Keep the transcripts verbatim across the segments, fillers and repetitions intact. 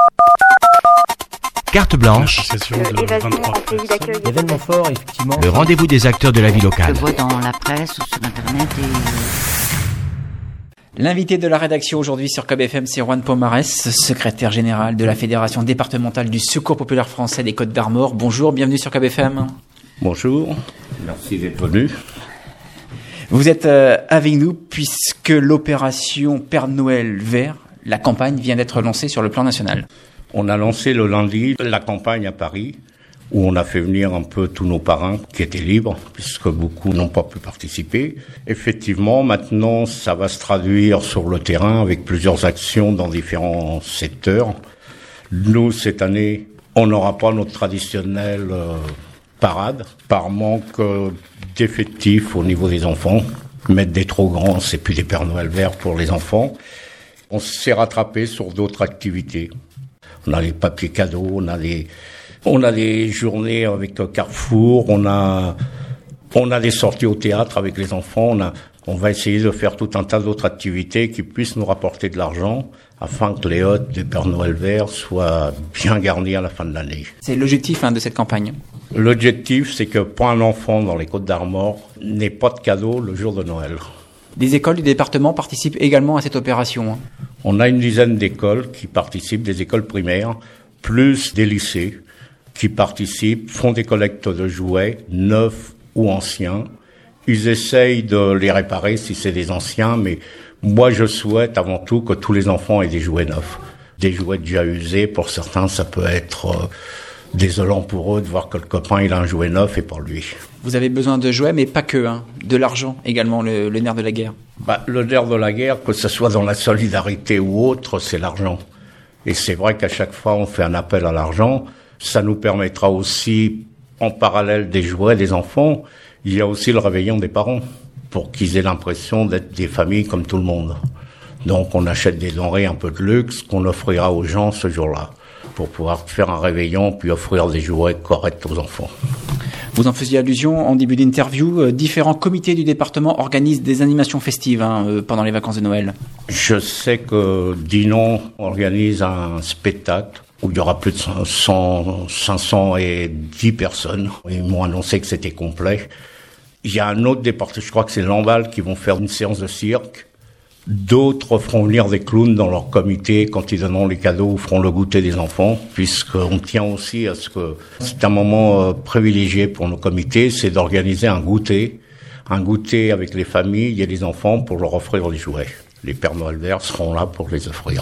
Carte blanche, événement fort, effectivement. le rendez-vous des acteurs de la vie locale. Je vois dans la presse ou sur Internet et... L'invité de la rédaction aujourd'hui sur C O B F M, c'est Juan Pomares, secrétaire général de la Fédération départementale du Secours populaire français des Côtes d'Armor. Bonjour, bienvenue sur C O B F M. Bonjour, merci d'être venu. Vous êtes euh, avec nous puisque l'opération Père Noël vert, la campagne vient d'être lancée sur le plan national. On a lancé le lundi la campagne à Paris, où on a fait venir un peu tous nos parrains qui étaient libres, puisque beaucoup n'ont pas pu participer. Effectivement, maintenant, ça va se traduire sur le terrain avec plusieurs actions dans différents secteurs. Nous, cette année, on n'aura pas notre traditionnelle euh, parade, par manque euh, d'effectifs au niveau des enfants. Mettre des trop grands, c'est plus des Pères Noël verts pour les enfants. On s'est rattrapé sur d'autres activités. On a les papiers cadeaux, on a des, on a des journées avec Carrefour, on a, on a des sorties au théâtre avec les enfants. On a, on va essayer de faire tout un tas d'autres activités qui puissent nous rapporter de l'argent afin que les hôtes du Père Noël vert soient bien garnis à la fin de l'année. C'est l'objectif hein, de cette campagne. L'objectif, c'est que pour un enfant dans les Côtes d'Armor n'ait pas de cadeau le jour de Noël. Des écoles du département participent également à cette opération. Hein. On a une dizaine d'écoles qui participent, des écoles primaires, plus des lycées qui participent, font des collectes de jouets, neufs ou anciens. Ils essayent de les réparer si c'est des anciens, mais moi je souhaite avant tout que tous les enfants aient des jouets neufs. Des jouets déjà usés, pour certains ça peut être euh, désolant pour eux de voir que le copain il a un jouet neuf et pas lui. Vous avez besoin de jouets, mais pas que, hein, de l'argent également, le, le nerf de la guerre. Bah, le nerf de la guerre, que ce soit dans la solidarité ou autre, c'est l'argent. Et c'est vrai qu'à chaque fois, on fait un appel à l'argent. Ça nous permettra aussi, en parallèle des jouets des enfants, il y a aussi le réveillon des parents, pour qu'ils aient l'impression d'être des familles comme tout le monde. Donc, on achète des denrées un peu de luxe qu'on offrira aux gens ce jour-là, pour pouvoir faire un réveillon, puis offrir des jouets corrects aux enfants. Vous en faisiez allusion en début d'interview, euh, différents comités du département organisent des animations festives hein, euh, pendant les vacances de Noël. Je sais que Dinan organise un spectacle où il y aura plus de cent, cinq cent dix personnes. Ils m'ont annoncé que c'était complet. Il y a un autre département, je crois que c'est Lamballe, qui vont faire une séance de cirque. D'autres feront venir des clowns dans leur comité quand ils donneront les cadeaux ou feront le goûter des enfants, puisqu'on tient aussi à ce que c'est un moment euh, privilégié pour nos comités, c'est d'organiser un goûter, un goûter avec les familles et les enfants pour leur offrir des jouets. Les Pères Noël verts seront là pour les offrir.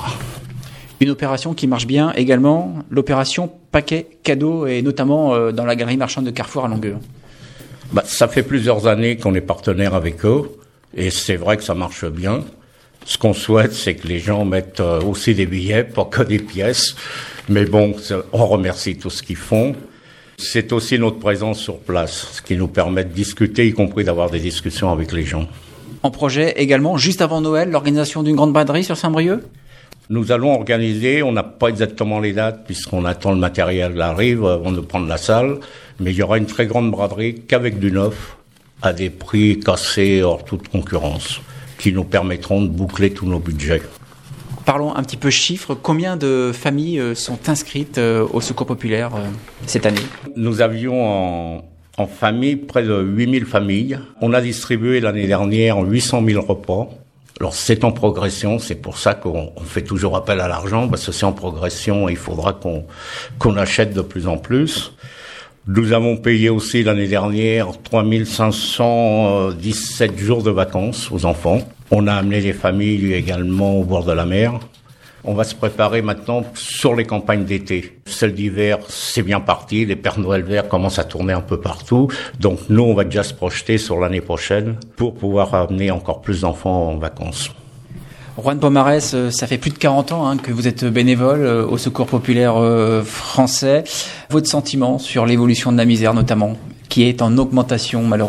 Une opération qui marche bien également, l'opération paquet cadeau, et notamment euh, dans la galerie marchande de Carrefour à Longueuil. Bah, ça fait plusieurs années qu'on est partenaire avec eux, et c'est vrai que ça marche bien. Ce qu'on souhaite, c'est que les gens mettent aussi des billets, pas que des pièces. Mais bon, on remercie tout ce qu'ils font. C'est aussi notre présence sur place, ce qui nous permet de discuter, y compris d'avoir des discussions avec les gens. En projet également, juste avant Noël, l'organisation d'une grande braderie sur Saint-Brieuc ? Nous allons organiser, on n'a pas exactement les dates puisqu'on attend le matériel arrive avant de prendre la salle, mais il y aura une très grande braderie qu'avec du neuf, à des prix cassés hors toute concurrence, qui nous permettront de boucler tous nos budgets. Parlons un petit peu chiffres. Combien de familles sont inscrites au Secours populaire cette année ? Nous avions en, en famille près de huit mille familles. On a distribué l'année dernière huit cent mille repas. Alors c'est en progression, c'est pour ça qu'on on fait toujours appel à l'argent, parce que c'est en progression et il faudra qu'on, qu'on achète de plus en plus. Nous avons payé aussi l'année dernière trois mille cinq cent dix-sept jours de vacances aux enfants. On a amené les familles également au bord de la mer. On va se préparer maintenant sur les campagnes d'été. Celle d'hiver, c'est bien parti. Les Pères Noël verts commencent à tourner un peu partout. Donc nous, on va déjà se projeter sur l'année prochaine pour pouvoir amener encore plus d'enfants en vacances. Juan Pomares, ça fait plus de quarante ans hein, que vous êtes bénévole au Secours populaire euh, français. Votre sentiment sur l'évolution de la misère notamment, qui est en augmentation malheureusement ?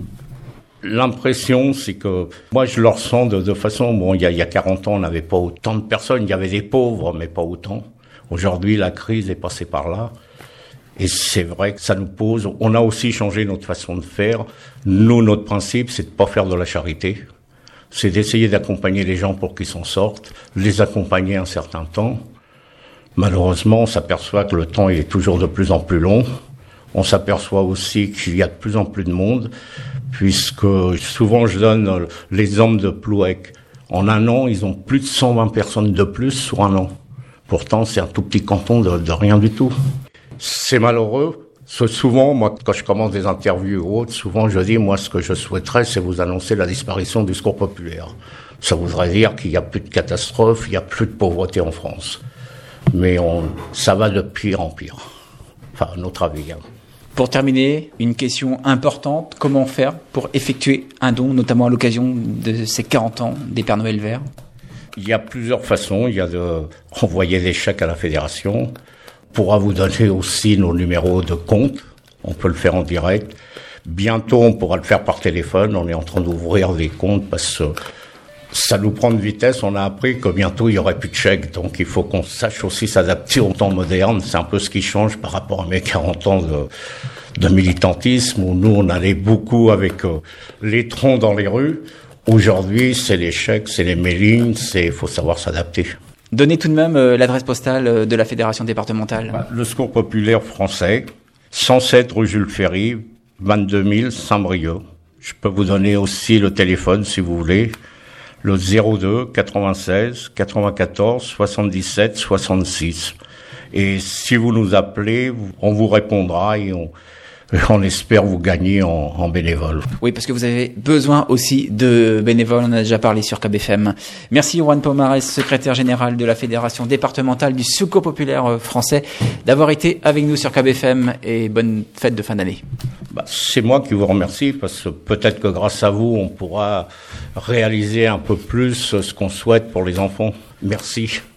L'impression, c'est que moi je le ressens de, de façon, bon, il y a, il y a quarante ans, on n'avait pas autant de personnes, il y avait des pauvres, mais pas autant. Aujourd'hui, la crise est passée par là. Et c'est vrai que ça nous pose, on a aussi changé notre façon de faire. Nous, notre principe, c'est de pas faire de la charité. C'est d'essayer d'accompagner les gens pour qu'ils s'en sortent, les accompagner un certain temps. Malheureusement, on s'aperçoit que le temps il est toujours de plus en plus long. On s'aperçoit aussi qu'il y a de plus en plus de monde, puisque souvent je donne l'exemple de Plouec. En un an, ils ont plus de cent vingt personnes de plus sur un an. Pourtant, c'est un tout petit canton de, de rien du tout. C'est malheureux. Souvent, moi, quand je commence des interviews ou autres, souvent je dis, moi, ce que je souhaiterais, c'est vous annoncer la disparition du secours populaire. Ça voudrait dire qu'il n'y a plus de catastrophe, il n'y a plus de pauvreté en France. Mais on, ça va de pire en pire. Enfin, à notre avis. Hein. Pour terminer, une question importante. Comment faire pour effectuer un don, notamment à l'occasion de ces quarante ans des Pères Noël verts? Il y a plusieurs façons. Il y a de renvoyer des chèques à la fédération. On pourra vous donner aussi nos numéros de compte. On peut le faire en direct. Bientôt, on pourra le faire par téléphone. On est en train d'ouvrir des comptes parce que ça nous prend de vitesse. On a appris que bientôt, il y aurait plus de chèques. Donc, il faut qu'on sache aussi s'adapter au temps moderne. C'est un peu ce qui change par rapport à mes quarante ans de, de militantisme où nous, on allait beaucoup avec euh, les troncs dans les rues. Aujourd'hui, c'est les chèques, c'est les mailings, c'est, faut savoir s'adapter. Donnez tout de même euh, l'adresse postale de la fédération départementale. Le Secours populaire français, cent sept rue Jules Ferry, vingt-deux mille Saint-Brieuc. Je peux vous donner aussi le téléphone si vous voulez. Le zéro deux quatre-vingt-seize quatre-vingt-quatorze soixante-dix-sept soixante-six. Et si vous nous appelez, on vous répondra et on, on espère vous gagner en, en bénévole. Oui, parce que vous avez besoin aussi de bénévoles, on en a déjà parlé sur K B F M. Merci Juan Pomares, secrétaire général de la Fédération départementale du Secours populaire français, d'avoir été avec nous sur K B F M et bonne fête de fin d'année. Bah, c'est moi qui vous remercie parce que peut-être que grâce à vous, on pourra réaliser un peu plus ce qu'on souhaite pour les enfants. Merci.